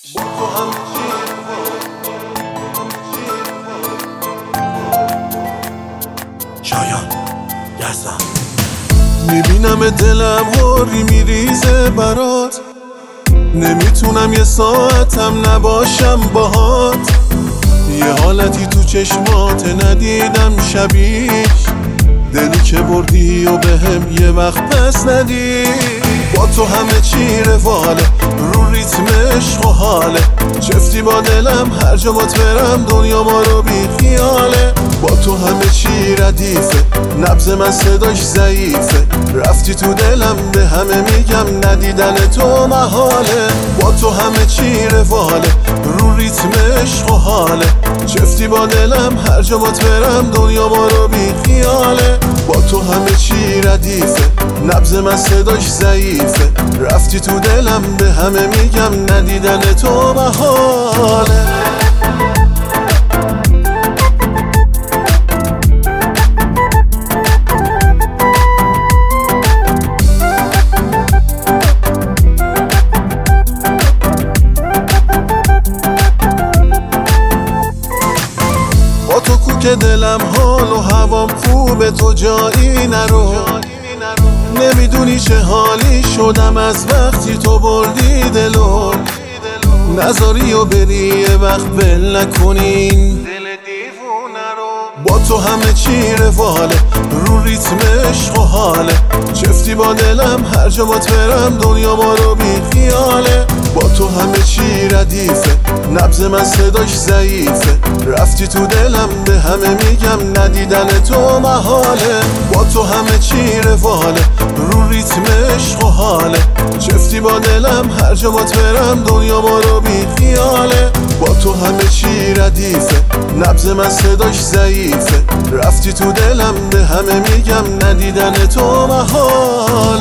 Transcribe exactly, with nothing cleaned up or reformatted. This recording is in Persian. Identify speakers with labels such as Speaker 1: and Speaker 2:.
Speaker 1: با تو همه چی شایان یزدان میبینم دلم هاری میریزه برات، نمیتونم یه ساعتم نباشم باهات. یه حالتی تو چشمات ندیدم شبیش، دلی که بردی و بهم یه وقت پس ندی. با تو همه چی رواله، رو ریتم عشق و حاله، چفتی با دلم هر جا بات برم دنیا ما رو بی خیاله. با تو همه چی ردیفه، نبض من صداش ضعیفه، رفتی تو دلم به همه میگم ندیدن تو محاله. با تو همه چی رواله، رو ریتم عشق و حاله، چفتی با دلم هر جا بات برم دنیا ما رو بی خیاله. با تو همه چی ردیفه، نبض من صداش ضعیفه، رفتی تو دلم به همه میگم ندیدن تو محاله. با تو کو که دلم حال و هوام خوبه، تو جایی نرو. نمیدونی چه حالی شدم از وقتی تو بردی دلو. نذاری و بری یه وقت بل نکنین دل دیوونه رو. با تو همه چی رواله، رو ریتم عشق و حاله، چفتی با دلم هر جا بات برم دنیا ما رو بی خیاله. با تو همه چی ردیفه، نبض من صداش ضعیفه، رفتی تو دلم به همه میگم ندیدن تو محاله. با تو همه چی رواله، رو ریتم عشق و حاله، چفتی با دلم هر جا بات برم دنیا ما رو بی خیاله. با تو همه چی ردیفه، نبض من صداش ضعیفه، رفتی تو دلم به همه میگم ندیدن تو محاله.